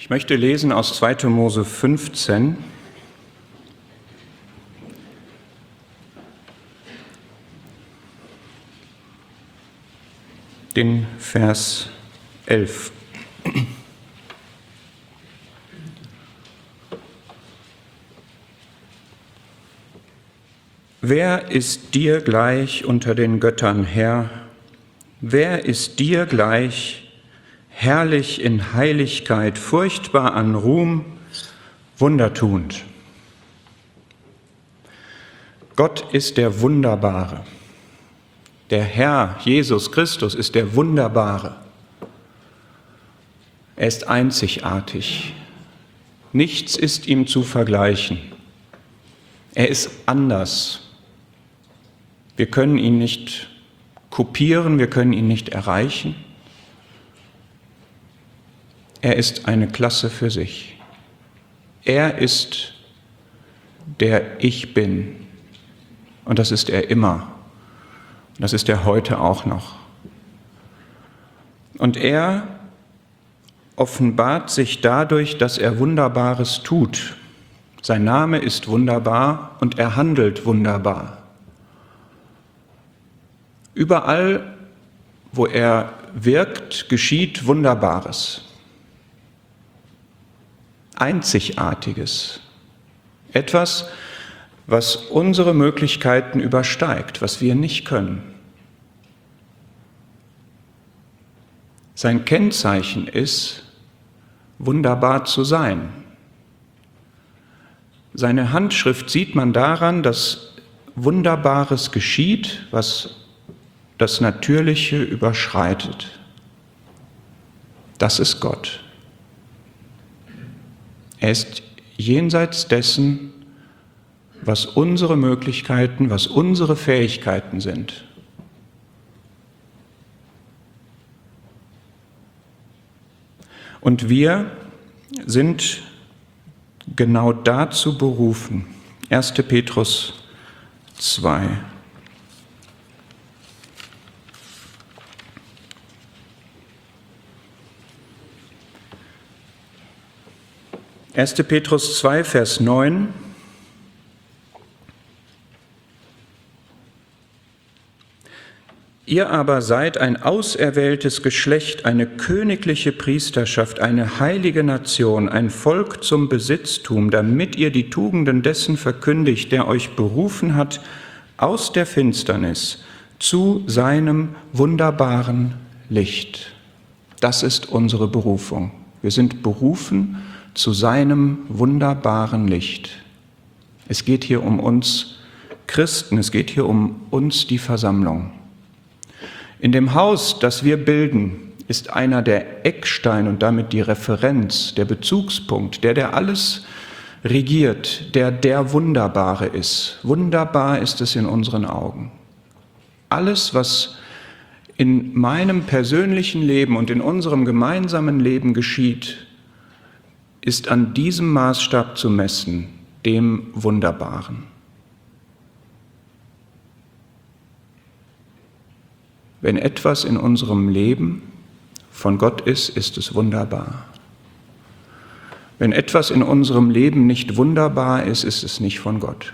Ich möchte lesen aus 2. Mose 15. Den Vers 11. Wer ist dir gleich unter den Göttern, Herr? Wer ist dir gleich, herrlich in Heiligkeit, furchtbar an Ruhm, wundertuend? Gott ist der Wunderbare. Der Herr, Jesus Christus, ist der Wunderbare. Er ist einzigartig. Nichts ist ihm zu vergleichen. Er ist anders. Wir können ihn nicht kopieren, wir können ihn nicht erreichen. Er ist eine Klasse für sich. Er ist der Ich Bin. Und das ist er immer. Und das ist er heute auch noch. Und er offenbart sich dadurch, dass er Wunderbares tut. Sein Name ist wunderbar und er handelt wunderbar. Überall, wo er wirkt, geschieht Wunderbares. Einzigartiges. Etwas, was unsere Möglichkeiten übersteigt, was wir nicht können. Sein Kennzeichen ist, wunderbar zu sein. Seine Handschrift sieht man daran, dass Wunderbares geschieht, was das Natürliche überschreitet. Das ist Gott. Er ist jenseits dessen, was unsere Möglichkeiten, was unsere Fähigkeiten sind. Und wir sind genau dazu berufen. 1. Petrus 2. 1. Petrus 2, Vers 9. Ihr aber seid ein auserwähltes Geschlecht, eine königliche Priesterschaft, eine heilige Nation, ein Volk zum Besitztum, damit ihr die Tugenden dessen verkündigt, der euch berufen hat aus der Finsternis zu seinem wunderbaren Licht. Das ist unsere Berufung. Wir sind berufen zu seinem wunderbaren Licht. Es geht hier um uns Christen, es geht hier um uns, die Versammlung. In dem Haus, das wir bilden, ist einer der Ecksteine und damit die Referenz, der Bezugspunkt, der alles regiert, der Wunderbare ist. Wunderbar ist es in unseren Augen. Alles, was in meinem persönlichen Leben und in unserem gemeinsamen Leben geschieht, ist an diesem Maßstab zu messen, dem Wunderbaren. Wenn etwas in unserem Leben von Gott ist, ist es wunderbar. Wenn etwas in unserem Leben nicht wunderbar ist, ist es nicht von Gott.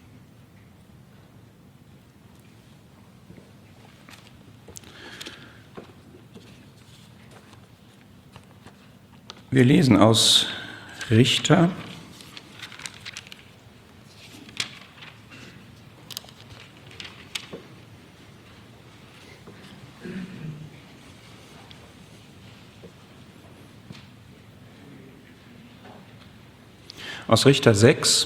Wir lesen aus Richter. Aus Richter 6.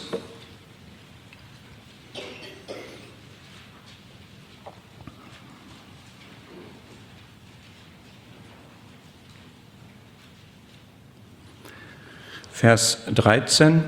Vers 13.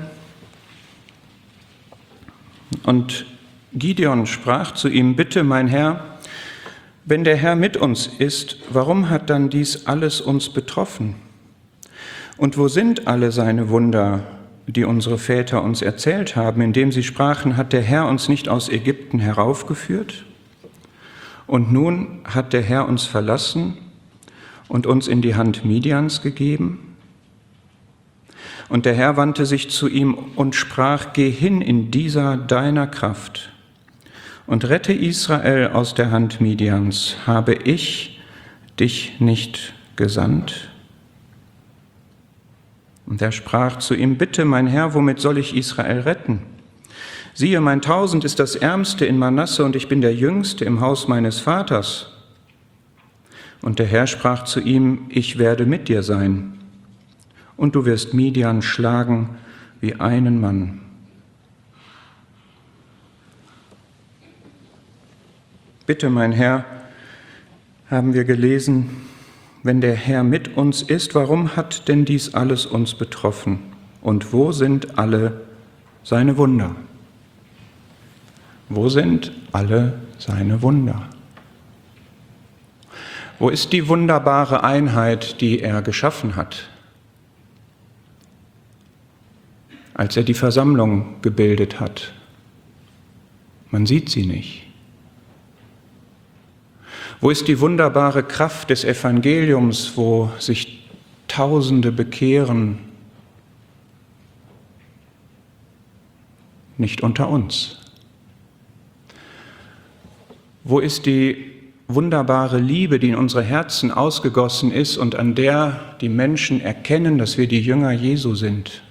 Und Gideon sprach zu ihm: Bitte, mein Herr, wenn der Herr mit uns ist, warum hat dann dies alles uns betroffen? Und wo sind alle seine Wunder, die unsere Väter uns erzählt haben, indem sie sprachen: Hat der Herr uns nicht aus Ägypten heraufgeführt? Und nun hat der Herr uns verlassen und uns in die Hand Midians gegeben? Und der Herr wandte sich zu ihm und sprach: Geh hin in dieser deiner Kraft und rette Israel aus der Hand Midians. Habe ich dich nicht gesandt? Und er sprach zu ihm: Bitte, mein Herr, womit soll ich Israel retten? Siehe, mein Tausend ist das Ärmste in Manasse, und ich bin der Jüngste im Haus meines Vaters. Und der Herr sprach zu ihm: Ich werde mit dir sein, und du wirst Midian schlagen wie einen Mann. Bitte, mein Herr, haben wir gelesen, wenn der Herr mit uns ist, warum hat denn dies alles uns betroffen? Und wo sind alle seine Wunder? Wo sind alle seine Wunder? Wo ist die wunderbare Einheit, die er geschaffen hat, als er die Versammlung gebildet hat? Man sieht sie nicht. Wo ist die wunderbare Kraft des Evangeliums, wo sich Tausende bekehren? Nicht unter uns. Wo ist die wunderbare Liebe, die in unsere Herzen ausgegossen ist und an der die Menschen erkennen, dass wir die Jünger Jesu sind?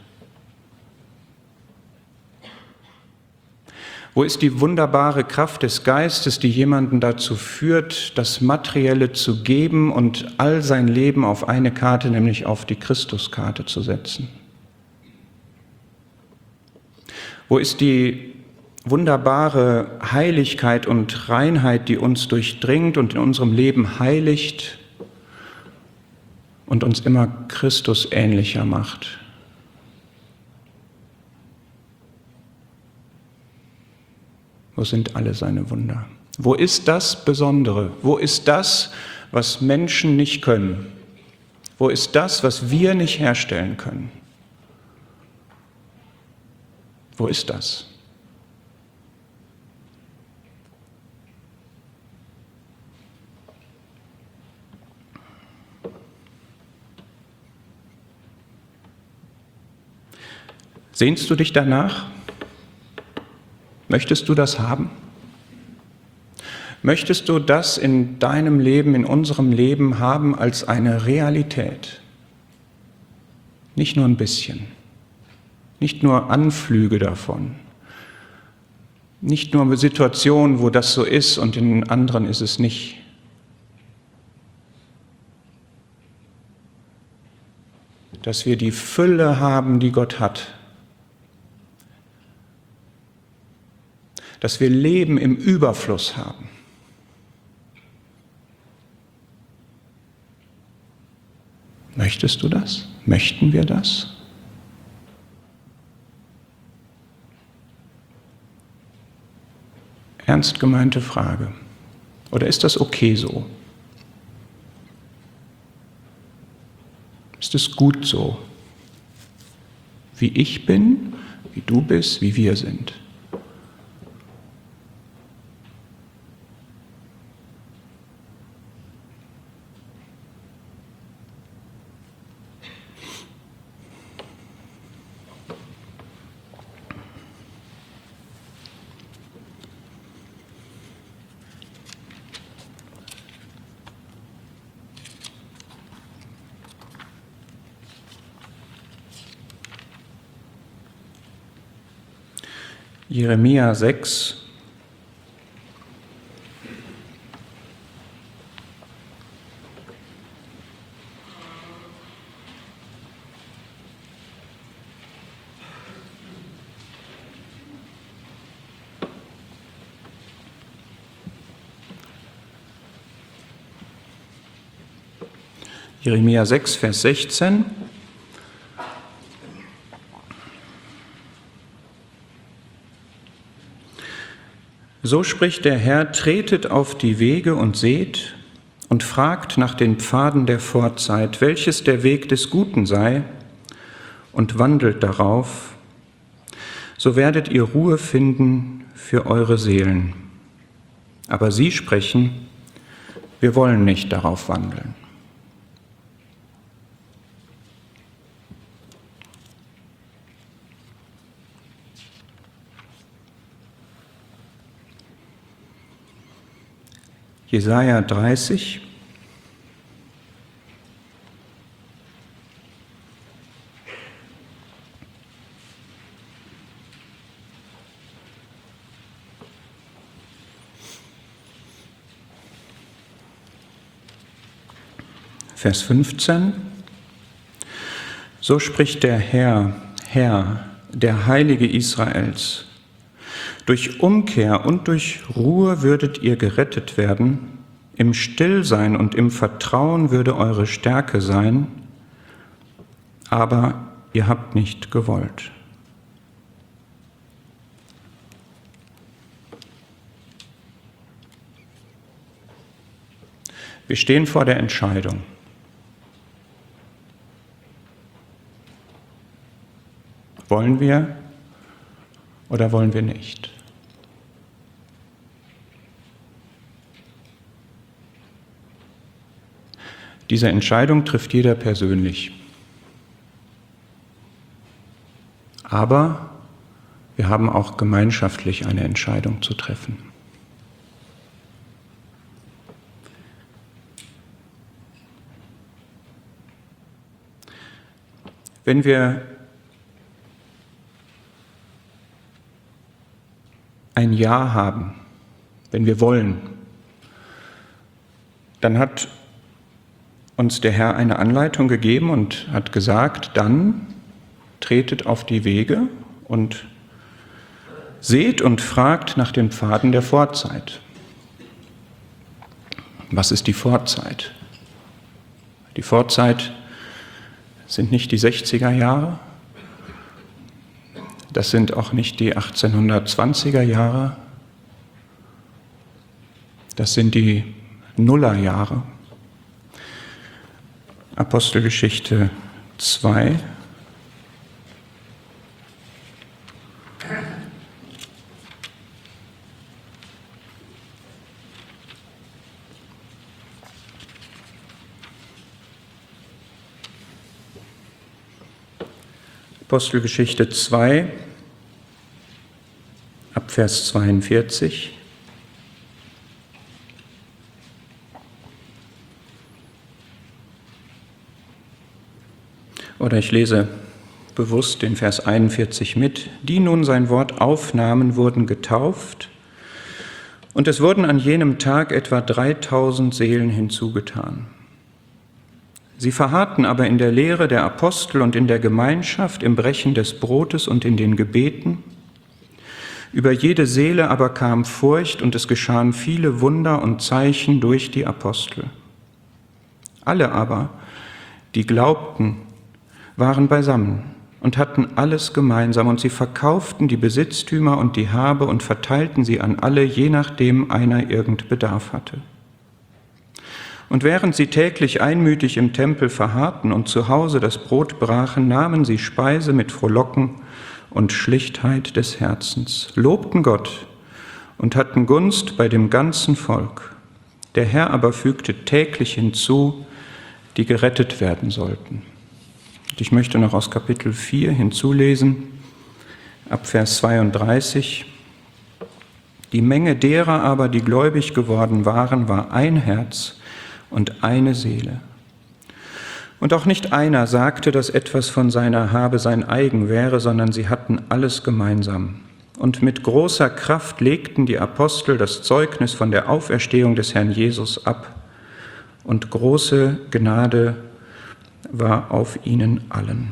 Wo ist die wunderbare Kraft des Geistes, die jemanden dazu führt, das Materielle zu geben und all sein Leben auf eine Karte, nämlich auf die Christuskarte zu setzen? Wo ist die wunderbare Heiligkeit und Reinheit, die uns durchdringt und in unserem Leben heiligt und uns immer Christus ähnlicher macht? Wo sind alle seine Wunder? Wo ist das Besondere? Wo ist das, was Menschen nicht können? Wo ist das, was wir nicht herstellen können? Wo ist das? Sehnst du dich danach? Möchtest du das haben? Möchtest du das in deinem Leben, in unserem Leben haben als eine Realität? Nicht nur ein bisschen, nicht nur Anflüge davon, nicht nur Situationen, wo das so ist und in anderen ist es nicht. Dass wir die Fülle haben, die Gott hat. Dass wir Leben im Überfluss haben. Möchtest du das? Möchten wir das? Ernst gemeinte Frage. Oder ist das okay so? Ist es gut so? Wie ich bin, wie du bist, wie wir sind? Jeremia 6. Jeremia 6, Vers 16. So spricht der Herr: Tretet auf die Wege und seht und fragt nach den Pfaden der Vorzeit, welches der Weg des Guten sei, und wandelt darauf, so werdet ihr Ruhe finden für eure Seelen. Aber sie sprechen: Wir wollen nicht darauf wandeln. Jesaja 30. Vers 15. So spricht der Herr, der Heilige Israels. Durch Umkehr und durch Ruhe würdet ihr gerettet werden, im Stillsein und im Vertrauen würde eure Stärke sein, aber ihr habt nicht gewollt. Wir stehen vor der Entscheidung. Wollen wir oder wollen wir nicht? Diese Entscheidung trifft jeder persönlich. Aber wir haben auch gemeinschaftlich eine Entscheidung zu treffen. Wenn wir ein Ja haben, wenn wir wollen, dann hat uns der Herr eine Anleitung gegeben und hat gesagt, dann tretet auf die Wege und seht und fragt nach den Pfaden der Vorzeit. Was ist die Vorzeit? Die Vorzeit sind nicht die 60er Jahre, das sind auch nicht die 1820er Jahre, das sind die Nullerjahre. Apostelgeschichte 2. Apostelgeschichte 2, ab Vers 42. Oder ich lese bewusst den Vers 41 mit. Die nun sein Wort aufnahmen, wurden getauft, und es wurden an jenem Tag etwa 3000 Seelen hinzugetan. Sie verharrten aber in der Lehre der Apostel und in der Gemeinschaft, im Brechen des Brotes und in den Gebeten. Über jede Seele aber kam Furcht, und es geschahen viele Wunder und Zeichen durch die Apostel. Alle aber, die glaubten, waren beisammen und hatten alles gemeinsam, und sie verkauften die Besitztümer und die Habe und verteilten sie an alle, je nachdem einer irgend Bedarf hatte. Und während sie täglich einmütig im Tempel verharrten und zu Hause das Brot brachen, nahmen sie Speise mit Frohlocken und Schlichtheit des Herzens, lobten Gott und hatten Gunst bei dem ganzen Volk. Der Herr aber fügte täglich hinzu, die gerettet werden sollten. Und ich möchte noch aus Kapitel 4 hinzulesen, ab Vers 32. Die Menge derer aber, die gläubig geworden waren, war ein Herz und eine Seele. Und auch nicht einer sagte, dass etwas von seiner Habe sein eigen wäre, sondern sie hatten alles gemeinsam. Und mit großer Kraft legten die Apostel das Zeugnis von der Auferstehung des Herrn Jesus ab. Und große Gnade war auf ihnen allen.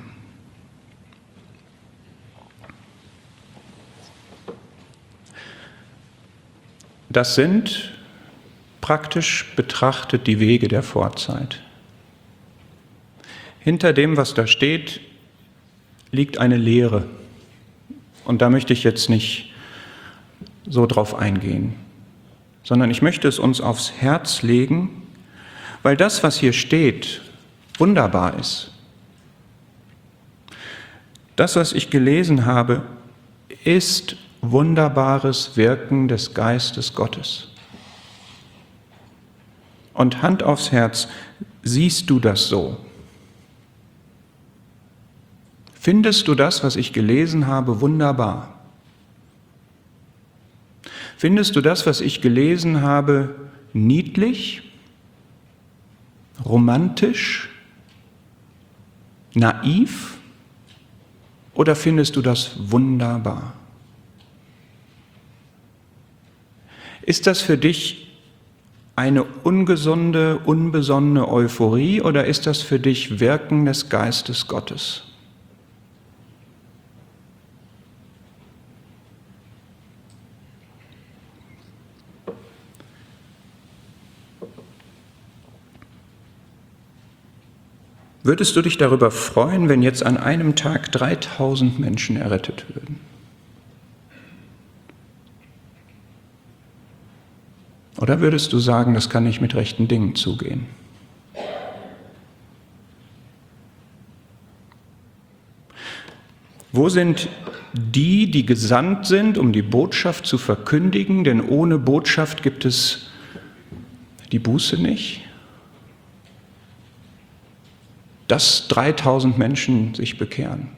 Das sind praktisch betrachtet die Wege der Vorzeit. Hinter dem, was da steht, liegt eine Lehre. Und da möchte ich jetzt nicht so drauf eingehen, sondern ich möchte es uns aufs Herz legen, weil das, was hier steht, wunderbar ist. Das, was ich gelesen habe, ist wunderbares Wirken des Geistes Gottes. Und Hand aufs Herz, siehst du das so? Findest du das, was ich gelesen habe, wunderbar? Findest du das, was ich gelesen habe, niedlich, romantisch, naiv oder findest du das wunderbar? Ist das für dich eine ungesunde, unbesonnene Euphorie oder ist das für dich Wirken des Geistes Gottes? Würdest du dich darüber freuen, wenn jetzt an einem Tag 3000 Menschen errettet würden? Oder würdest du sagen, das kann nicht mit rechten Dingen zugehen? Wo sind die, die gesandt sind, um die Botschaft zu verkündigen? Denn ohne Botschaft gibt es die Buße nicht. Dass 3000 Menschen sich bekehren.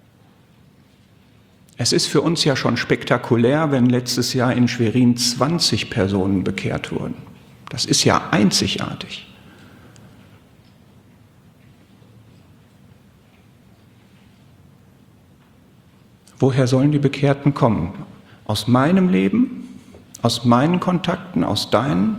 Es ist für uns ja schon spektakulär, wenn letztes Jahr in Schwerin 20 Personen bekehrt wurden. Das ist ja einzigartig. Woher sollen die Bekehrten kommen? Aus meinem Leben? Aus meinen Kontakten? Aus deinen?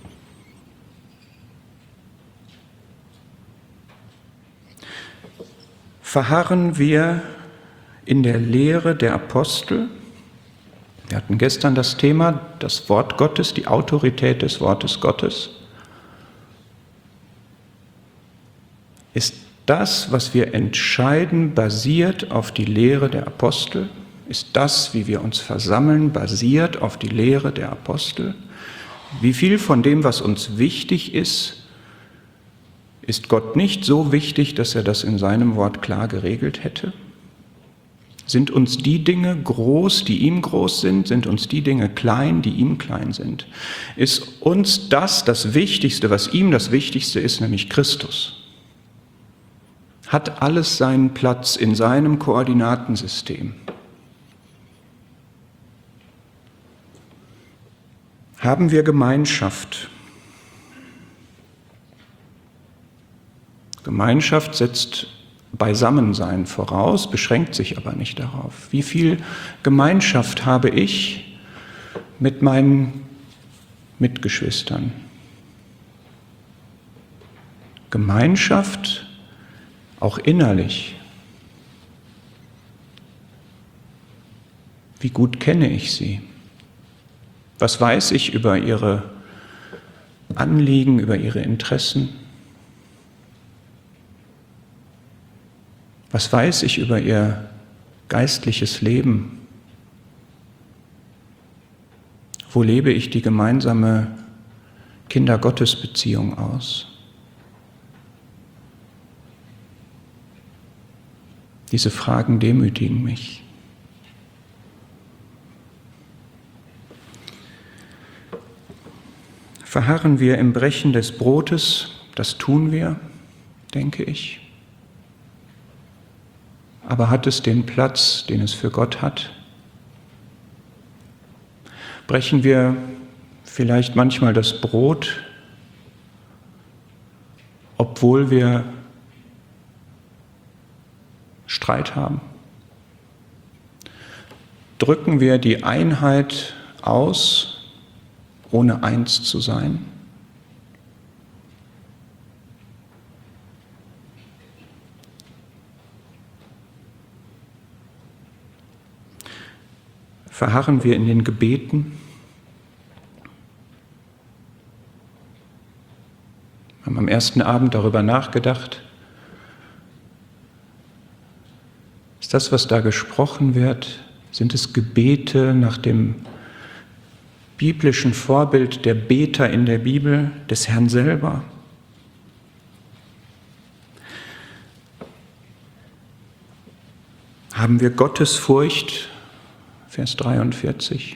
Verharren wir in der Lehre der Apostel? Wir hatten gestern das Thema, das Wort Gottes, die Autorität des Wortes Gottes. Ist das, was wir entscheiden, basiert auf die Lehre der Apostel? Ist das, wie wir uns versammeln, basiert auf die Lehre der Apostel? Wie viel von dem, was uns wichtig ist Gott nicht so wichtig, dass er das in seinem Wort klar geregelt hätte? Sind uns die Dinge groß, die ihm groß sind? Sind uns die Dinge klein, die ihm klein sind? Ist uns das Wichtigste, was ihm das Wichtigste ist, nämlich Christus? Hat alles seinen Platz in seinem Koordinatensystem? Haben wir Gemeinschaft? Gemeinschaft setzt Beisammensein voraus, beschränkt sich aber nicht darauf. Wie viel Gemeinschaft habe ich mit meinen Mitgeschwistern? Gemeinschaft auch innerlich. Wie gut kenne ich sie? Was weiß ich über ihre Anliegen, über ihre Interessen? Was weiß ich über ihr geistliches Leben? Wo lebe ich die gemeinsame Kinder-Gottes-Beziehung aus? Diese Fragen demütigen mich. Verharren wir im Brechen des Brotes, das tun wir, denke ich. Aber hat es den Platz, den es für Gott hat? Brechen wir vielleicht manchmal das Brot, obwohl wir Streit haben? Drücken wir die Einheit aus, ohne eins zu sein? Verharren wir in den Gebeten? Wir haben am ersten Abend darüber nachgedacht. Ist das, was da gesprochen wird, sind es Gebete nach dem biblischen Vorbild der Beter in der Bibel, des Herrn selber? Haben wir Gottesfurcht? Vers 43.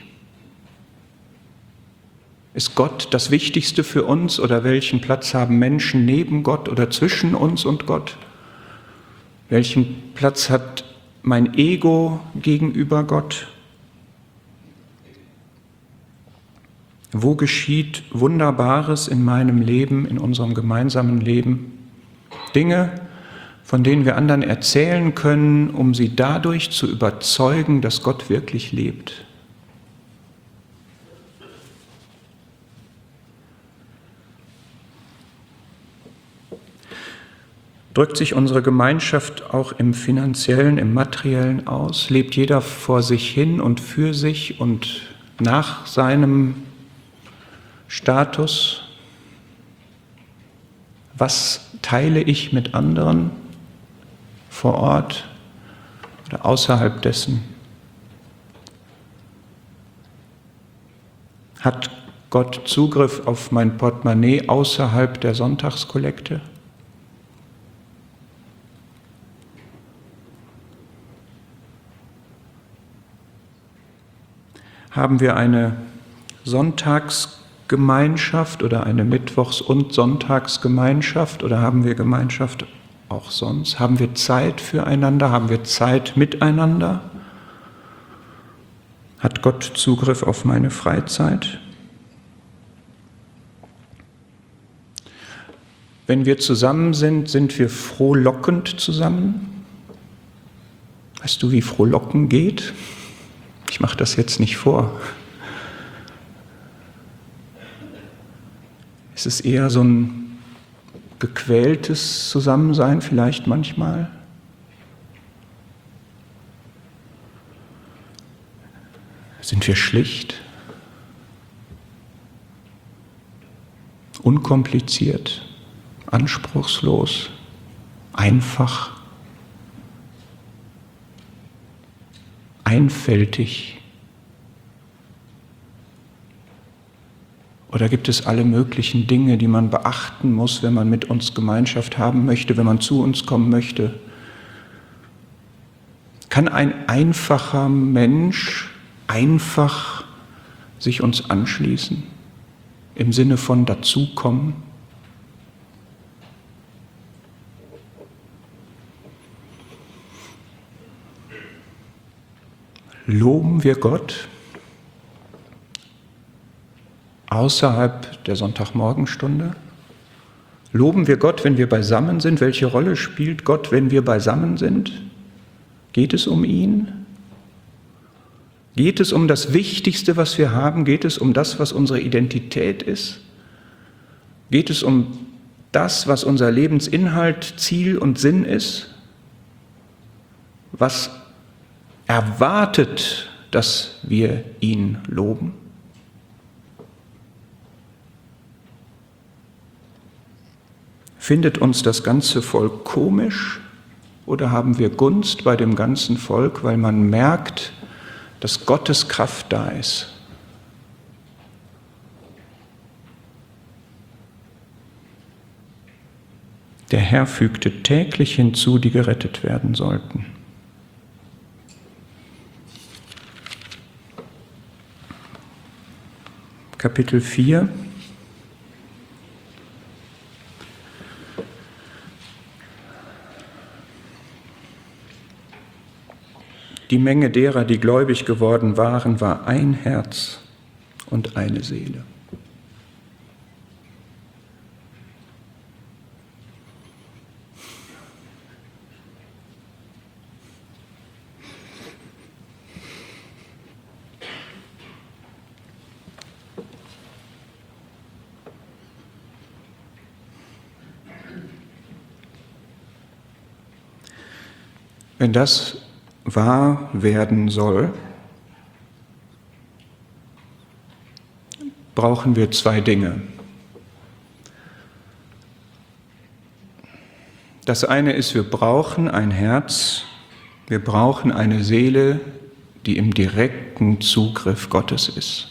Ist Gott das Wichtigste für uns oder welchen Platz haben Menschen neben Gott oder zwischen uns und Gott? Welchen Platz hat mein Ego gegenüber Gott? Wo geschieht Wunderbares in meinem Leben, in unserem gemeinsamen Leben? Dinge, von denen wir anderen erzählen können, um sie dadurch zu überzeugen, dass Gott wirklich lebt. Drückt sich unsere Gemeinschaft auch im Finanziellen, im Materiellen aus? Lebt jeder vor sich hin und für sich und nach seinem Status? Was teile ich mit anderen vor Ort oder außerhalb dessen? Hat Gott Zugriff auf mein Portemonnaie außerhalb der Sonntagskollekte? Haben wir eine Sonntagsgemeinschaft oder eine Mittwochs- und Sonntagsgemeinschaft oder haben wir Gemeinschaft auch sonst? Haben wir Zeit füreinander? Haben wir Zeit miteinander? Hat Gott Zugriff auf meine Freizeit? Wenn wir zusammen sind, sind wir frohlockend zusammen? Weißt du, wie Frohlocken geht? Ich mache das jetzt nicht vor. Es ist eher so ein gequältes Zusammensein vielleicht manchmal. Sind wir schlicht, unkompliziert, anspruchslos, einfach, einfältig? Oder gibt es alle möglichen Dinge, die man beachten muss, wenn man mit uns Gemeinschaft haben möchte, wenn man zu uns kommen möchte? Kann ein einfacher Mensch einfach sich uns anschließen, im Sinne von dazukommen? Loben wir Gott außerhalb der Sonntagmorgenstunde? Loben wir Gott, wenn wir beisammen sind? Welche Rolle spielt Gott, wenn wir beisammen sind? Geht es um ihn? Geht es um das Wichtigste, was wir haben? Geht es um das, was unsere Identität ist? Geht es um das, was unser Lebensinhalt, Ziel und Sinn ist? Was erwartet, dass wir ihn loben? Findet uns das ganze Volk komisch oder haben wir Gunst bei dem ganzen Volk, weil man merkt, dass Gottes Kraft da ist? Der Herr fügte täglich hinzu, die gerettet werden sollten. Kapitel 4. Die Menge derer, die gläubig geworden waren, war ein Herz und eine Seele. Wenn das wahr werden soll, brauchen wir zwei Dinge. Das eine ist, wir brauchen ein Herz, wir brauchen eine Seele, die im direkten Zugriff Gottes ist.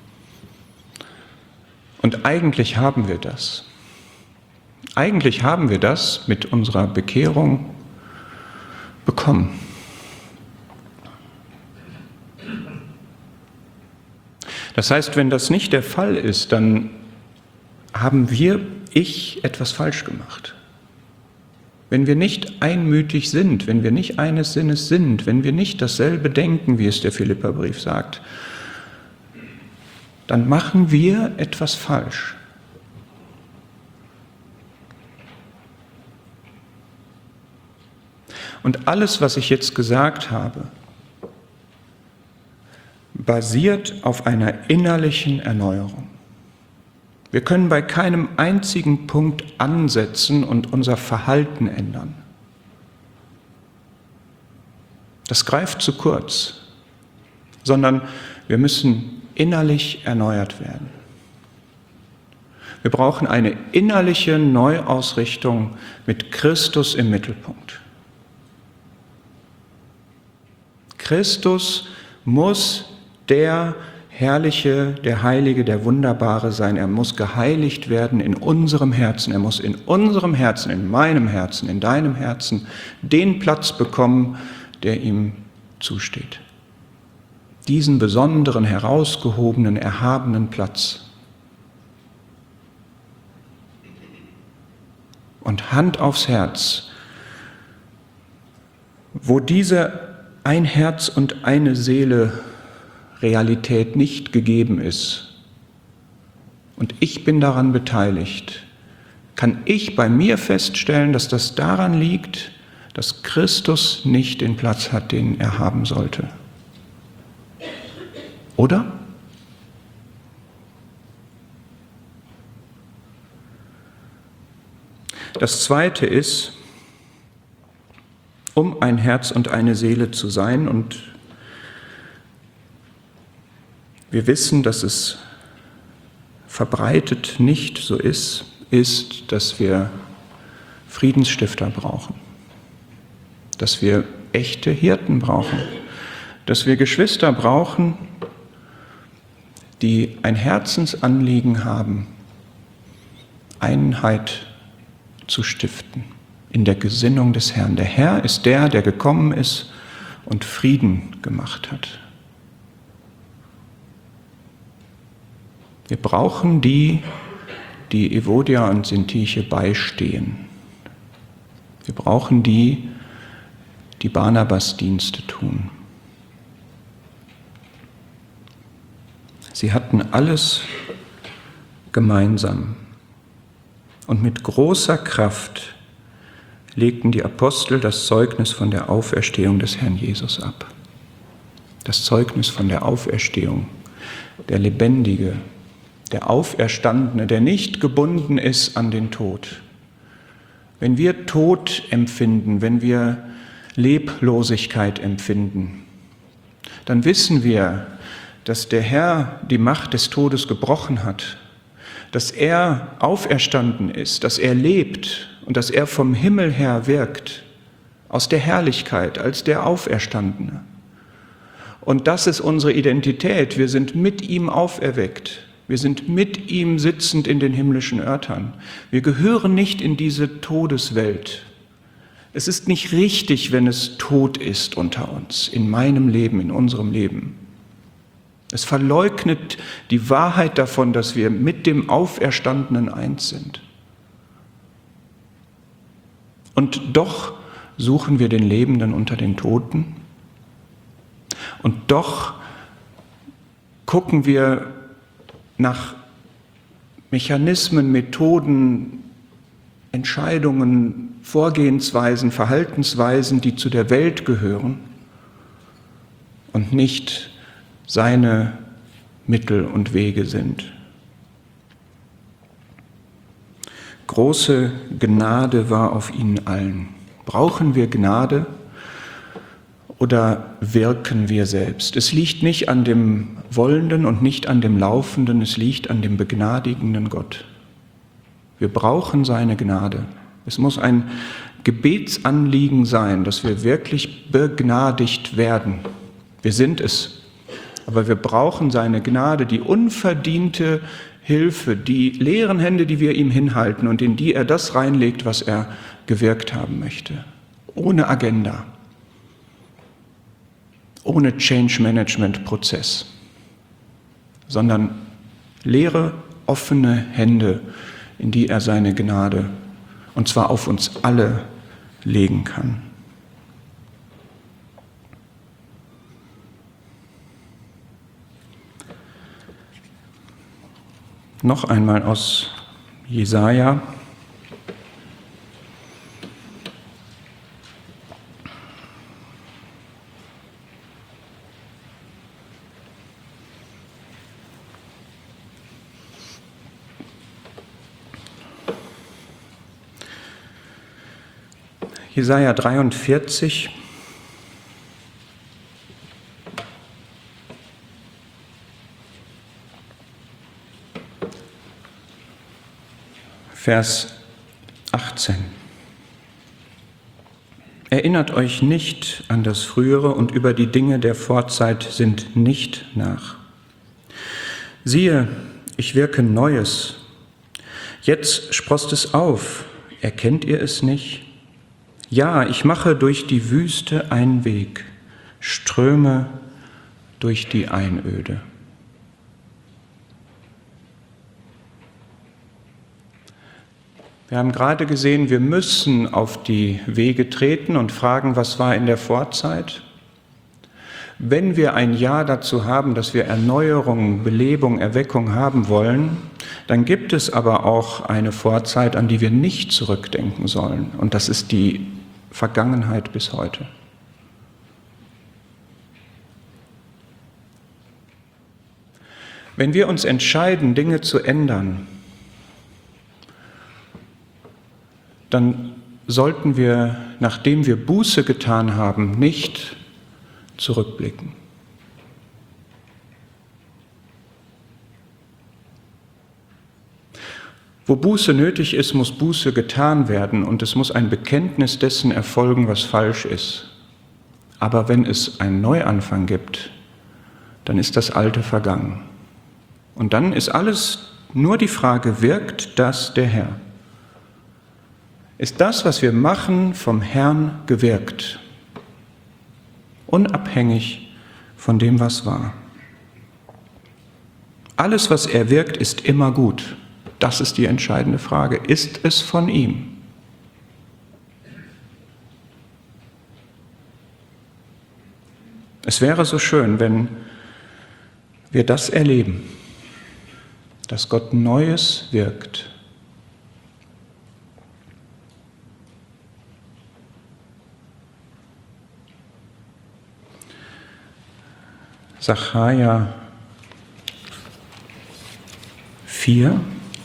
Und eigentlich haben wir das. Eigentlich haben wir das mit unserer Bekehrung bekommen. Das heißt, wenn das nicht der Fall ist, dann haben ich etwas falsch gemacht. Wenn wir nicht einmütig sind, wenn wir nicht eines Sinnes sind, wenn wir nicht dasselbe denken, wie es der Philipperbrief sagt, dann machen wir etwas falsch. Und alles, was ich jetzt gesagt habe, basiert auf einer innerlichen Erneuerung. Wir können bei keinem einzigen Punkt ansetzen und unser Verhalten ändern. Das greift zu kurz, sondern wir müssen innerlich erneuert werden. Wir brauchen eine innerliche Neuausrichtung mit Christus im Mittelpunkt. Christus muss der Herrliche, der Heilige, der Wunderbare sein. Er muss geheiligt werden in unserem Herzen. Er muss in unserem Herzen, in meinem Herzen, in deinem Herzen den Platz bekommen, der ihm zusteht. Diesen besonderen, herausgehobenen, erhabenen Platz. Und Hand aufs Herz, wo diese ein Herz und eine Seele Realität nicht gegeben ist und ich bin daran beteiligt, kann ich bei mir feststellen, dass das daran liegt, dass Christus nicht den Platz hat, den er haben sollte. Oder? Das Zweite ist, um ein Herz und eine Seele zu sein. Und wir wissen, dass es verbreitet nicht so ist, dass wir Friedensstifter brauchen, dass wir echte Hirten brauchen, dass wir Geschwister brauchen, die ein Herzensanliegen haben, Einheit zu stiften in der Gesinnung des Herrn. Der Herr ist der, der gekommen ist und Frieden gemacht hat. Wir brauchen die Evodia und Sintiche beistehen. Wir brauchen die Barnabas-Dienste tun. Sie hatten alles gemeinsam. Und mit großer Kraft legten die Apostel das Zeugnis von der Auferstehung des Herrn Jesus ab. Das Zeugnis von der Auferstehung, der Lebendige, der Auferstandene, der nicht gebunden ist an den Tod. Wenn wir Tod empfinden, wenn wir Leblosigkeit empfinden, dann wissen wir, dass der Herr die Macht des Todes gebrochen hat, dass er auferstanden ist, dass er lebt und dass er vom Himmel her wirkt, aus der Herrlichkeit als der Auferstandene. Und das ist unsere Identität. Wir sind mit ihm auferweckt. Wir sind mit ihm sitzend in den himmlischen Örtern. Wir gehören nicht in diese Todeswelt. Es ist nicht richtig, wenn es tot ist unter uns, in meinem Leben, in unserem Leben. Es verleugnet die Wahrheit davon, dass wir mit dem Auferstandenen eins sind. Und doch suchen wir den Lebenden unter den Toten. Und doch gucken wir nach Mechanismen, Methoden, Entscheidungen, Vorgehensweisen, Verhaltensweisen, die zu der Welt gehören und nicht seine Mittel und Wege sind. Große Gnade war auf ihnen allen. Brauchen wir Gnade oder wirken wir selbst? Es liegt nicht an dem Wollenden und nicht an dem Laufenden, es liegt an dem begnadigenden Gott. Wir brauchen seine Gnade. Es muss ein Gebetsanliegen sein, dass wir wirklich begnadigt werden. Wir sind es. Aber wir brauchen seine Gnade, die unverdiente Hilfe, die leeren Hände, die wir ihm hinhalten und in die er das reinlegt, was er gewirkt haben möchte. Ohne Agenda, ohne Change-Management-Prozess, sondern leere, offene Hände, in die er seine Gnade, und zwar auf uns alle, legen kann. Noch einmal aus Jesaja. Jesaja 43, Vers 18. Erinnert euch nicht an das Frühere und über die Dinge der Vorzeit sinnt nicht nach. Siehe, ich wirke Neues. Jetzt sproßt es auf. Erkennt ihr es nicht? Ja, ich mache durch die Wüste einen Weg, Ströme durch die Einöde. Wir haben gerade gesehen, wir müssen auf die Wege treten und fragen, was war in der Vorzeit? Wenn wir ein Ja dazu haben, dass wir Erneuerung, Belebung, Erweckung haben wollen, dann gibt es aber auch eine Vorzeit, an die wir nicht zurückdenken sollen. Und das ist die Vergangenheit bis heute. Wenn wir uns entscheiden, Dinge zu ändern, dann sollten wir, nachdem wir Buße getan haben, nicht zurückblicken. Wo Buße nötig ist, muss Buße getan werden und es muss ein Bekenntnis dessen erfolgen, was falsch ist. Aber wenn es einen Neuanfang gibt, dann ist das Alte vergangen. Und dann ist alles nur die Frage, wirkt das der Herr? Ist das, was wir machen, vom Herrn gewirkt? Unabhängig von dem, was war. Alles, was er wirkt, ist immer gut. Das ist die entscheidende Frage. Ist es von ihm? Es wäre so schön, wenn wir das erleben, dass Gott Neues wirkt. Sacharja 4.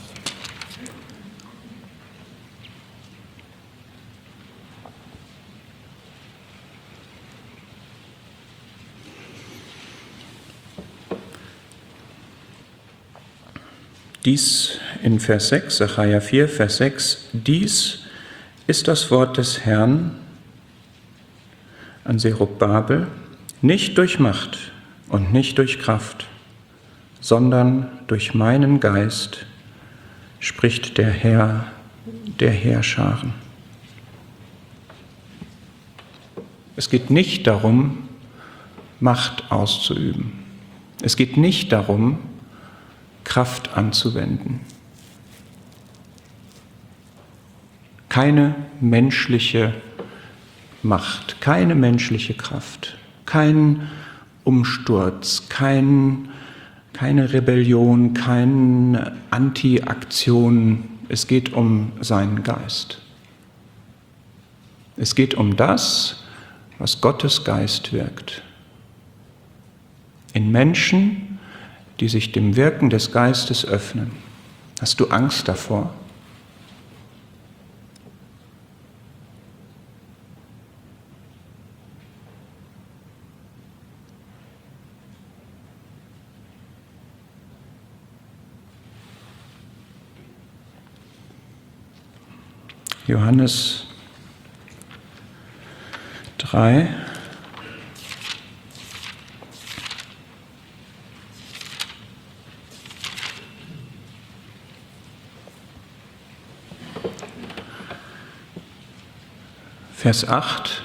Dies in Vers 6, Sacharja 4, Vers 6, dies ist das Wort des Herrn an Zerubabel, nicht durch Macht und nicht durch Kraft, sondern durch meinen Geist, spricht der Herr der Heerscharen. Es geht nicht darum, Macht auszuüben. Es geht nicht darum, Kraft anzuwenden. Keine menschliche Macht, keine menschliche Kraft, kein Umsturz, keine Rebellion, keine Anti-Aktion. Es geht um seinen Geist. Es geht um das, was Gottes Geist wirkt. In Menschen, die sich dem Wirken des Geistes öffnen. Hast du Angst davor? Johannes 3. Vers 8.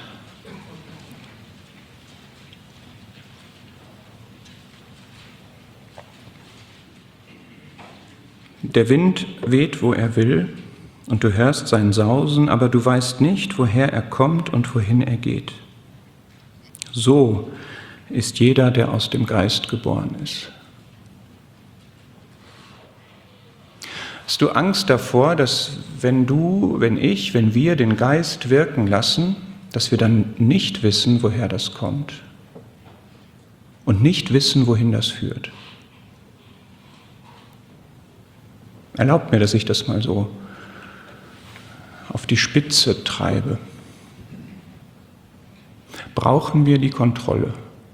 Der Wind weht, wo er will, und du hörst sein Sausen, aber du weißt nicht, woher er kommt und wohin er geht. So ist jeder, der aus dem Geist geboren ist. Hast du Angst davor, dass wenn wir den Geist wirken lassen, dass wir dann nicht wissen, woher das kommt und nicht wissen, wohin das führt? Erlaubt mir, dass ich das mal so auf die Spitze treibe. Brauchen wir die Kontrolle?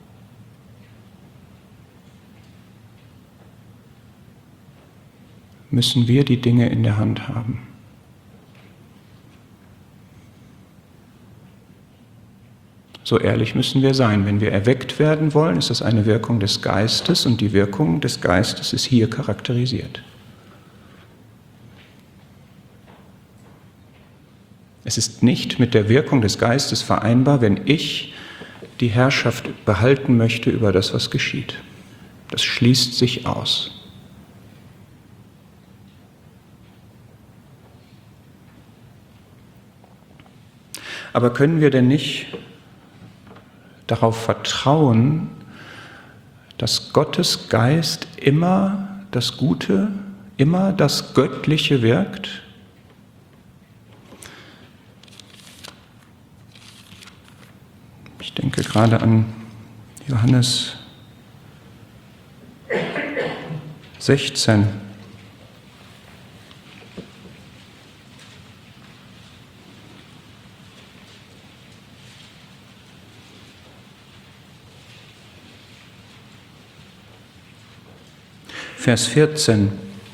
Müssen wir die Dinge in der Hand haben? So ehrlich müssen wir sein. Wenn wir erweckt werden wollen, ist das eine Wirkung des Geistes und die Wirkung des Geistes ist hier charakterisiert. Es ist nicht mit der Wirkung des Geistes vereinbar, wenn ich die Herrschaft behalten möchte über das, was geschieht. Das schließt sich aus. Aber können wir denn nicht darauf vertrauen, dass Gottes Geist immer das Gute, immer das Göttliche wirkt? Ich denke gerade an Johannes 16. Vers 14.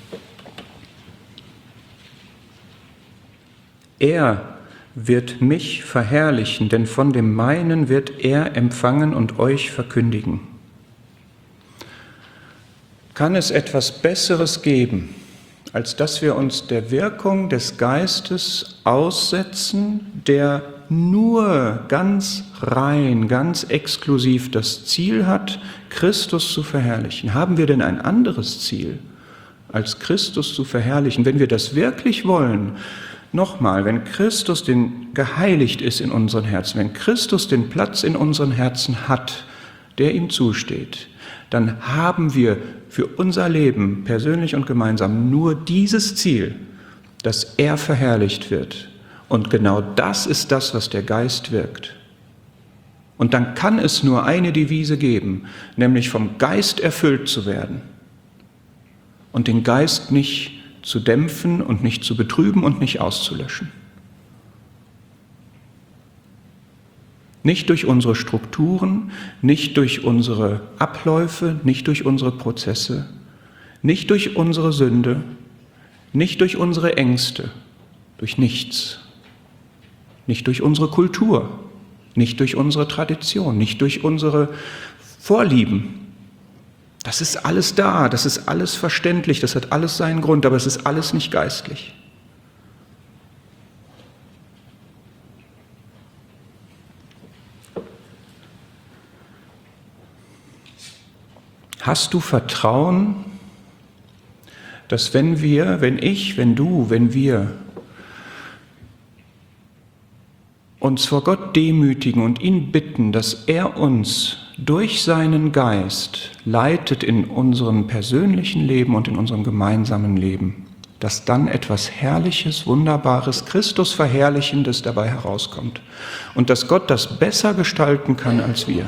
Er wird mich verherrlichen, denn von dem Meinen wird er empfangen und euch verkündigen. Kann es etwas Besseres geben, als dass wir uns der Wirkung des Geistes aussetzen, der nur ganz rein, ganz exklusiv das Ziel hat, Christus zu verherrlichen? Haben wir denn ein anderes Ziel, als Christus zu verherrlichen? Wenn wir das wirklich wollen, nochmal, wenn Christus geheiligt ist in unseren Herzen, wenn Christus den Platz in unseren Herzen hat, der ihm zusteht, dann haben wir für unser Leben, persönlich und gemeinsam, nur dieses Ziel, dass er verherrlicht wird. Und genau das ist das, was der Geist wirkt. Und dann kann es nur eine Devise geben, nämlich vom Geist erfüllt zu werden und den Geist nicht zu dämpfen und nicht zu betrüben und nicht auszulöschen. Nicht durch unsere Strukturen, nicht durch unsere Abläufe, nicht durch unsere Prozesse, nicht durch unsere Sünde, nicht durch unsere Ängste, durch nichts. Nicht durch unsere Kultur, nicht durch unsere Tradition, nicht durch unsere Vorlieben. Das ist alles da, das ist alles verständlich, das hat alles seinen Grund, aber es ist alles nicht geistlich. Hast du Vertrauen, dass wenn wir uns vor Gott demütigen und ihn bitten, dass er uns durch seinen Geist leitet in unserem persönlichen Leben und in unserem gemeinsamen Leben, dass dann etwas Herrliches, Wunderbares, Christus Verherrlichendes dabei herauskommt und dass Gott das besser gestalten kann als wir?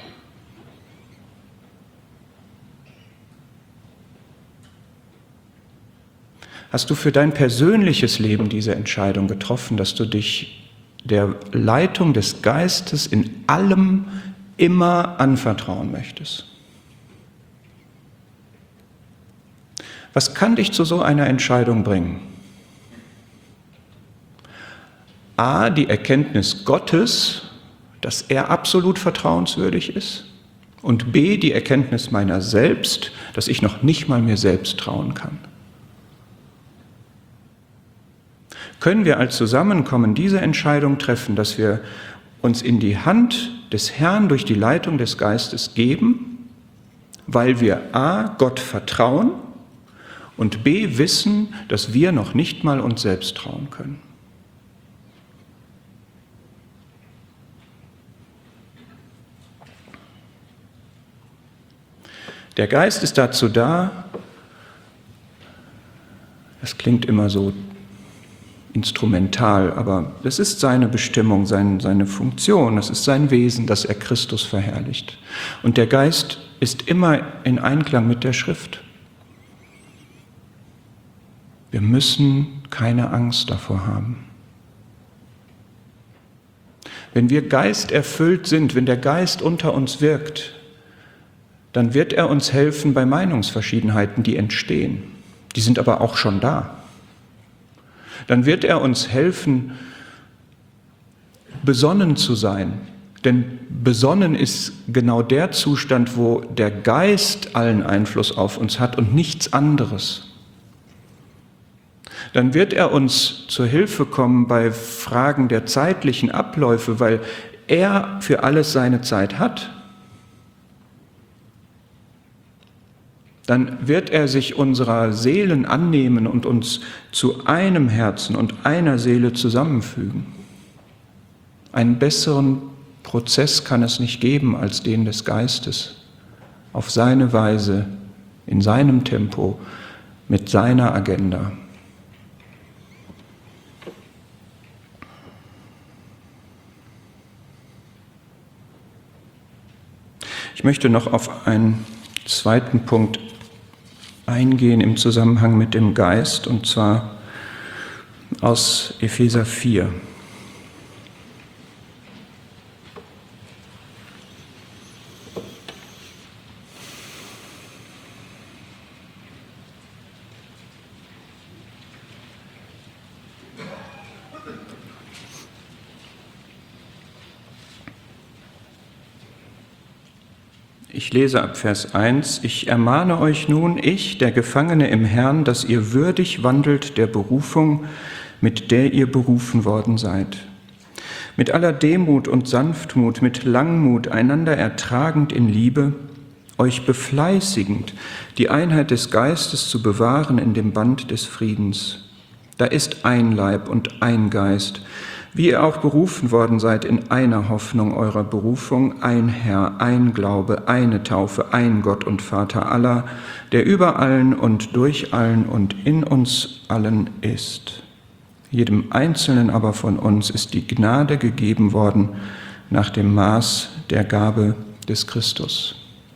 Hast du für dein persönliches Leben diese Entscheidung getroffen, dass du dich der Leitung des Geistes in allem immer anvertrauen möchtest? Was kann dich zu so einer Entscheidung bringen? A, die Erkenntnis Gottes, dass er absolut vertrauenswürdig ist, und B, die Erkenntnis meiner selbst, dass ich noch nicht mal mir selbst trauen kann. Können wir als Zusammenkommen diese Entscheidung treffen, dass wir uns in die Hand des Herrn durch die Leitung des Geistes geben, weil wir A, Gott vertrauen und B, wissen, dass wir noch nicht mal uns selbst trauen können? Der Geist ist dazu da, Das klingt immer so instrumental, aber das ist seine Bestimmung, seine Funktion, das ist sein Wesen, dass er Christus verherrlicht. Und der Geist ist immer in Einklang mit der Schrift. Wir müssen keine Angst davor haben. Wenn wir geisterfüllt sind, wenn der Geist unter uns wirkt, dann wird er uns helfen bei Meinungsverschiedenheiten, die entstehen. Die sind aber auch schon da. Dann wird er uns helfen, besonnen zu sein. Denn besonnen ist genau der Zustand, wo der Geist allen Einfluss auf uns hat und nichts anderes. Dann wird er uns zur Hilfe kommen bei Fragen der zeitlichen Abläufe, weil er für alles seine Zeit hat. Dann wird er sich unserer Seelen annehmen und uns zu einem Herzen und einer Seele zusammenfügen. Einen besseren Prozess kann es nicht geben als den des Geistes, auf seine Weise, in seinem Tempo, mit seiner Agenda. Ich möchte noch auf einen zweiten Punkt eingehen im Zusammenhang mit dem Geist, und zwar aus Epheser 4. Ich lese ab Vers 1: Ich ermahne euch nun, ich, der Gefangene im Herrn, dass ihr würdig wandelt der Berufung, mit der ihr berufen worden seid. Mit aller Demut und Sanftmut, mit Langmut, einander ertragend in Liebe, euch befleißigend, die Einheit des Geistes zu bewahren in dem Band des Friedens. Da ist ein Leib und ein Geist, wie ihr auch berufen worden seid in einer Hoffnung eurer Berufung, ein Herr, ein Glaube, eine Taufe, ein Gott und Vater aller, der über allen und durch allen und in uns allen ist. Jedem Einzelnen aber von uns ist die Gnade gegeben worden nach dem Maß der Gabe des Christus.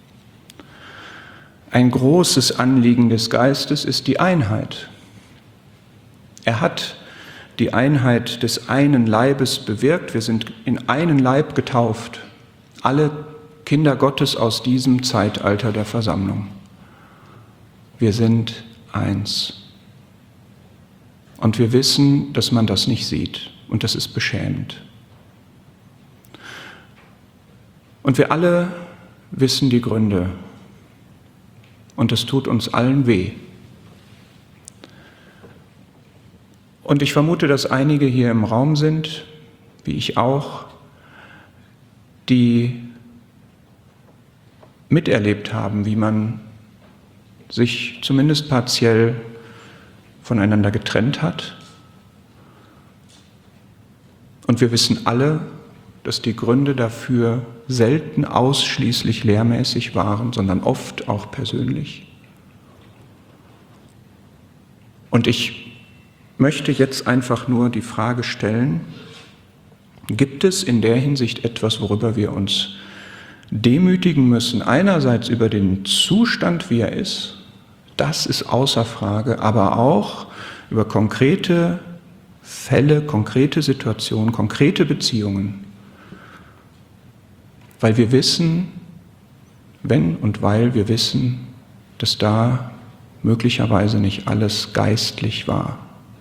Ein großes Anliegen des Geistes ist die Einheit. Er hat die Einheit des einen Leibes bewirkt. Wir sind in einen Leib getauft. Alle Kinder Gottes aus diesem Zeitalter der Versammlung. Wir sind eins. Und wir wissen, dass man das nicht sieht. Und das ist beschämend. Und wir alle wissen die Gründe. Und es tut uns allen weh. Und ich vermute, dass einige hier im Raum sind, wie ich auch, die miterlebt haben, wie man sich zumindest partiell voneinander getrennt hat. Und wir wissen alle, dass die Gründe dafür selten ausschließlich lehrmäßig waren, sondern oft auch persönlich. Und ich möchte jetzt einfach nur die Frage stellen, gibt es in der Hinsicht etwas, worüber wir uns demütigen müssen? Einerseits über den Zustand, wie er ist, das ist außer Frage, aber auch über konkrete Fälle, konkrete Situationen, konkrete Beziehungen. Weil wir wissen, weil wir wissen, dass da möglicherweise nicht alles geistlich war.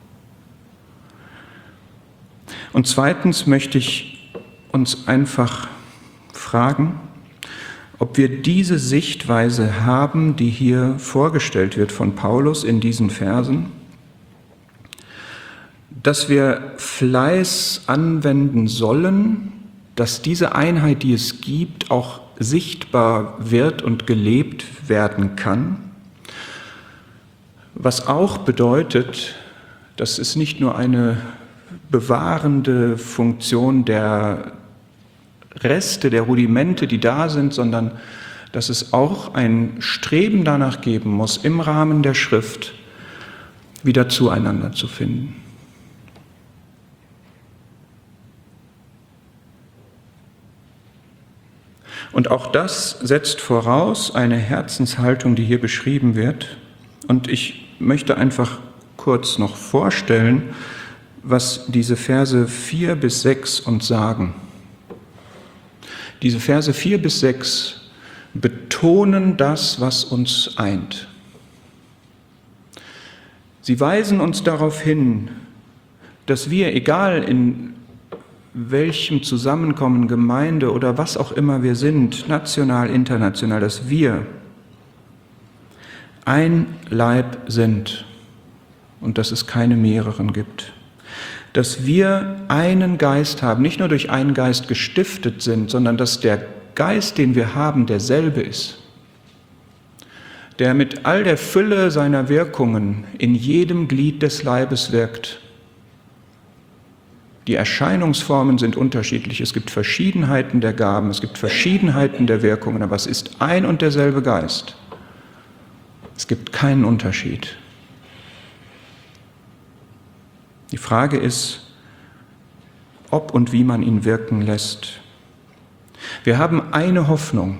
Und zweitens möchte ich uns einfach fragen, ob wir diese Sichtweise haben, die hier vorgestellt wird von Paulus in diesen Versen, dass wir Fleiß anwenden sollen, dass diese Einheit, die es gibt, auch sichtbar wird und gelebt werden kann, was auch bedeutet, dass es nicht nur eine bewahrende Funktion der Reste, der Rudimente, die da sind, sondern dass es auch ein Streben danach geben muss, im Rahmen der Schrift wieder zueinander zu finden. Und auch das setzt voraus eine Herzenshaltung, die hier beschrieben wird. Und ich möchte einfach kurz noch vorstellen, was diese Verse 4 bis 6 uns sagen. Diese Verse 4 bis 6 betonen das, was uns eint. Sie weisen uns darauf hin, dass wir, egal in welchem Zusammenkommen, Gemeinde oder was auch immer wir sind, national, international, dass wir ein Leib sind und dass es keine mehreren gibt. Dass wir einen Geist haben, nicht nur durch einen Geist gestiftet sind, sondern dass der Geist, den wir haben, derselbe ist, der mit all der Fülle seiner Wirkungen in jedem Glied des Leibes wirkt. Die Erscheinungsformen sind unterschiedlich, es gibt Verschiedenheiten der Gaben, es gibt Verschiedenheiten der Wirkungen, aber es ist ein und derselbe Geist. Es gibt keinen Unterschied. Die Frage ist, ob und wie man ihn wirken lässt. Wir haben eine Hoffnung.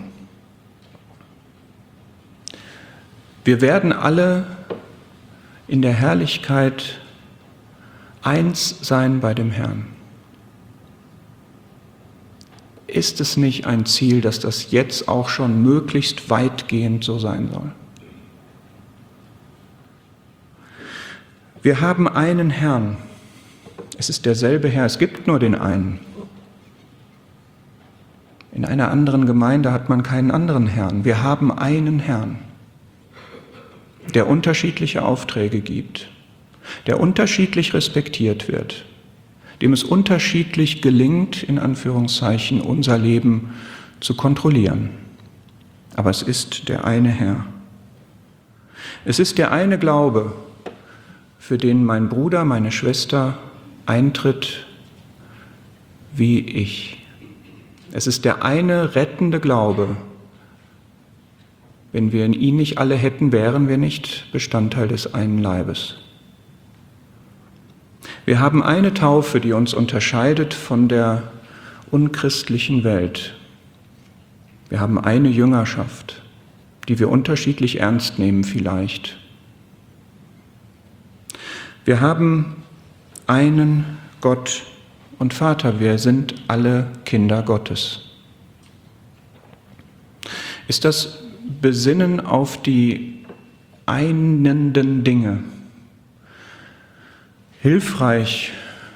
Wir werden alle in der Herrlichkeit eins sein bei dem Herrn. Ist es nicht ein Ziel, dass das jetzt auch schon möglichst weitgehend so sein soll? Wir haben einen Herrn. Es ist derselbe Herr, es gibt nur den einen. In einer anderen Gemeinde hat man keinen anderen Herrn. Wir haben einen Herrn, der unterschiedliche Aufträge gibt, der unterschiedlich respektiert wird, dem es unterschiedlich gelingt, in Anführungszeichen, unser Leben zu kontrollieren. Aber es ist der eine Herr. Es ist der eine Glaube, für den mein Bruder, meine Schwester eintritt wie ich. Es ist der eine rettende Glaube. Wenn wir ihn nicht alle hätten, wären wir nicht Bestandteil des einen Leibes. Wir haben eine Taufe, die uns unterscheidet von der unchristlichen Welt. Wir haben eine Jüngerschaft, die wir unterschiedlich ernst nehmen vielleicht. Wir haben einen Gott und Vater, wir sind alle Kinder Gottes. Ist das Besinnen auf die einenden Dinge hilfreich,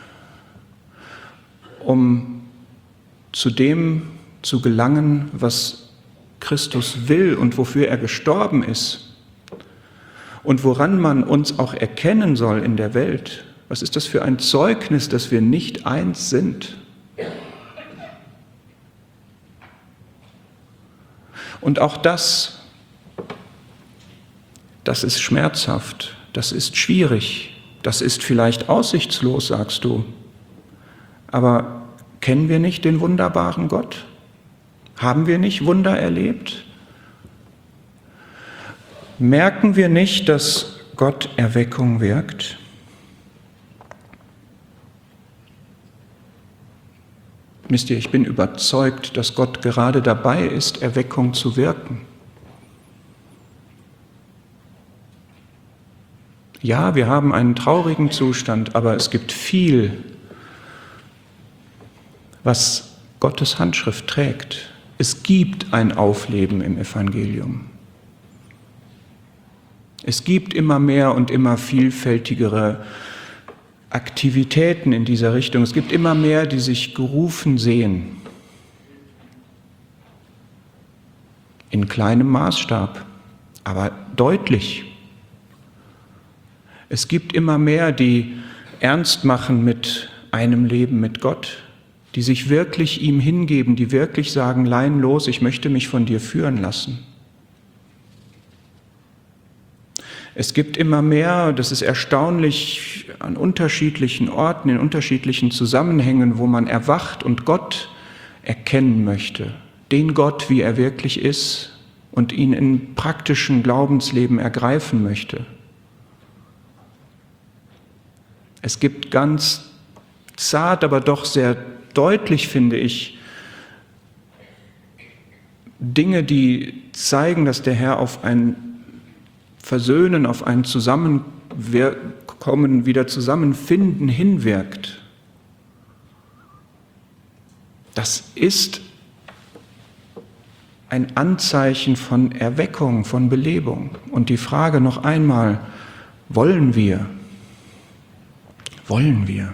um zu dem zu gelangen, was Christus will und wofür er gestorben ist und woran man uns auch erkennen soll in der Welt? Was ist das für ein Zeugnis, dass wir nicht eins sind? Und auch das ist schmerzhaft, das ist schwierig, das ist vielleicht aussichtslos, sagst du. Aber kennen wir nicht den wunderbaren Gott? Haben wir nicht Wunder erlebt? Merken wir nicht, dass Gott Erweckung wirkt? Wisst ihr, ich bin überzeugt, dass Gott gerade dabei ist, Erweckung zu wirken. Ja, wir haben einen traurigen Zustand, aber es gibt viel, was Gottes Handschrift trägt. Es gibt ein Aufleben im Evangelium. Es gibt immer mehr und immer vielfältigere Aktivitäten in dieser Richtung. Es gibt immer mehr, die sich gerufen sehen. In kleinem Maßstab, aber deutlich. Es gibt immer mehr, die ernst machen mit einem Leben mit Gott, die sich wirklich ihm hingeben, die wirklich sagen, Lein los, ich möchte mich von dir führen lassen. Es gibt immer mehr, das ist erstaunlich, an unterschiedlichen Orten, in unterschiedlichen Zusammenhängen, wo man erwacht und Gott erkennen möchte. Den Gott, wie er wirklich ist und ihn im praktischen Glaubensleben ergreifen möchte. Es gibt ganz zart, aber doch sehr deutlich, finde ich, Dinge, die zeigen, dass der Herr auf ein Versöhnen, auf ein Zusammenkommen, wieder Zusammenfinden hinwirkt. Das ist ein Anzeichen von Erweckung, von Belebung. Und die Frage noch einmal, wollen wir? Wollen wir?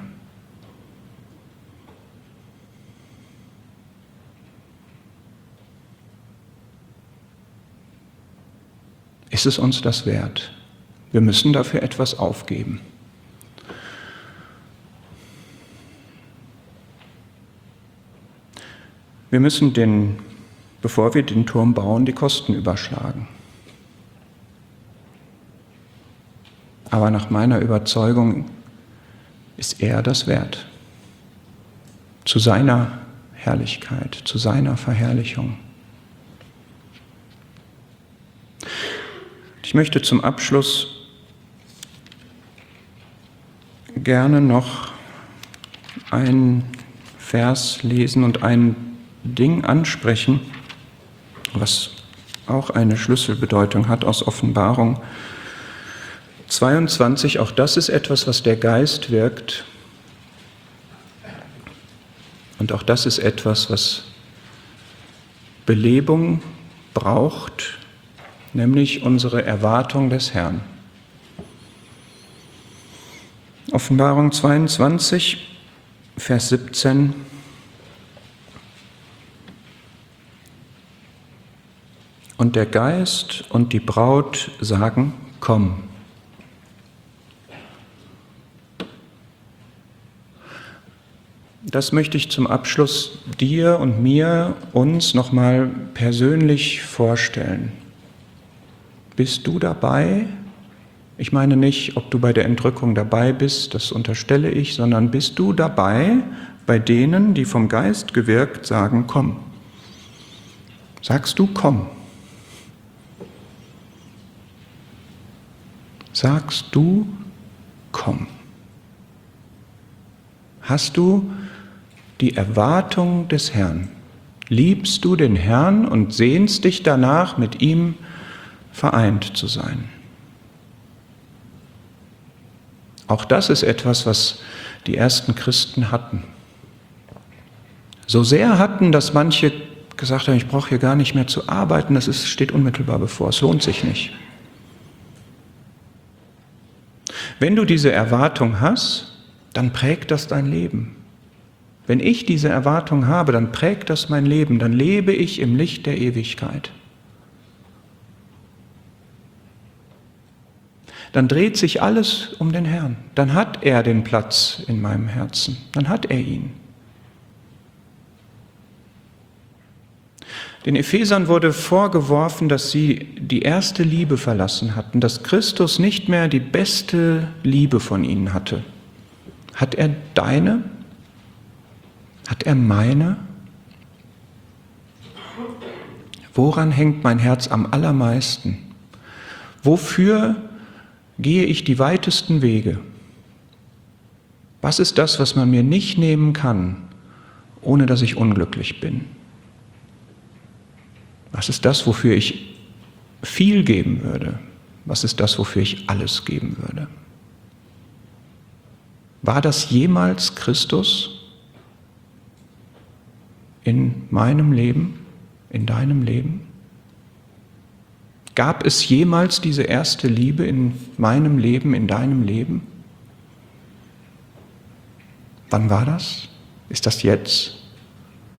Ist es uns das wert? Wir müssen dafür etwas aufgeben. Wir müssen bevor wir den Turm bauen, die Kosten überschlagen. Aber nach meiner Überzeugung ist er das wert. Zu seiner Herrlichkeit, zu seiner Verherrlichung. Ich möchte zum Abschluss gerne noch einen Vers lesen und ein Ding ansprechen, was auch eine Schlüsselbedeutung hat aus Offenbarung 22. Auch das ist etwas, was der Geist wirkt. Und auch das ist etwas, was Belebung braucht, nämlich unsere Erwartung des Herrn. Offenbarung 22, Vers 17. Und der Geist und die Braut sagen, komm. Das möchte ich zum Abschluss dir und mir, uns nochmal persönlich vorstellen. Bist du dabei? Ich meine nicht, ob du bei der Entrückung dabei bist, das unterstelle ich, sondern bist du dabei bei denen, die vom Geist gewirkt sagen, komm. Sagst du, komm. Sagst du, komm. Hast du die Erwartung des Herrn? Liebst du den Herrn und sehnst dich danach, mit ihm vereint zu sein? Auch das ist etwas, was die ersten Christen hatten. So sehr hatten, dass manche gesagt haben, ich brauche hier gar nicht mehr zu arbeiten, steht unmittelbar bevor, es lohnt sich nicht. Wenn du diese Erwartung hast, dann prägt das dein Leben. Wenn ich diese Erwartung habe, dann prägt das mein Leben, dann lebe ich im Licht der Ewigkeit. Dann dreht sich alles um den Herrn. Dann hat er den Platz in meinem Herzen. Dann hat er ihn. Den Ephesern wurde vorgeworfen, dass sie die erste Liebe verlassen hatten, dass Christus nicht mehr die beste Liebe von ihnen hatte. Hat er deine? Hat er meine? Woran hängt mein Herz am allermeisten? Wofür gehe ich die weitesten Wege? Was ist das, was man mir nicht nehmen kann, ohne dass ich unglücklich bin? Was ist das, wofür ich viel geben würde? Was ist das, wofür ich alles geben würde? War das jemals Christus in meinem Leben, in deinem Leben? Gab es jemals diese erste Liebe in meinem Leben, in deinem Leben? Wann war das? Ist das jetzt?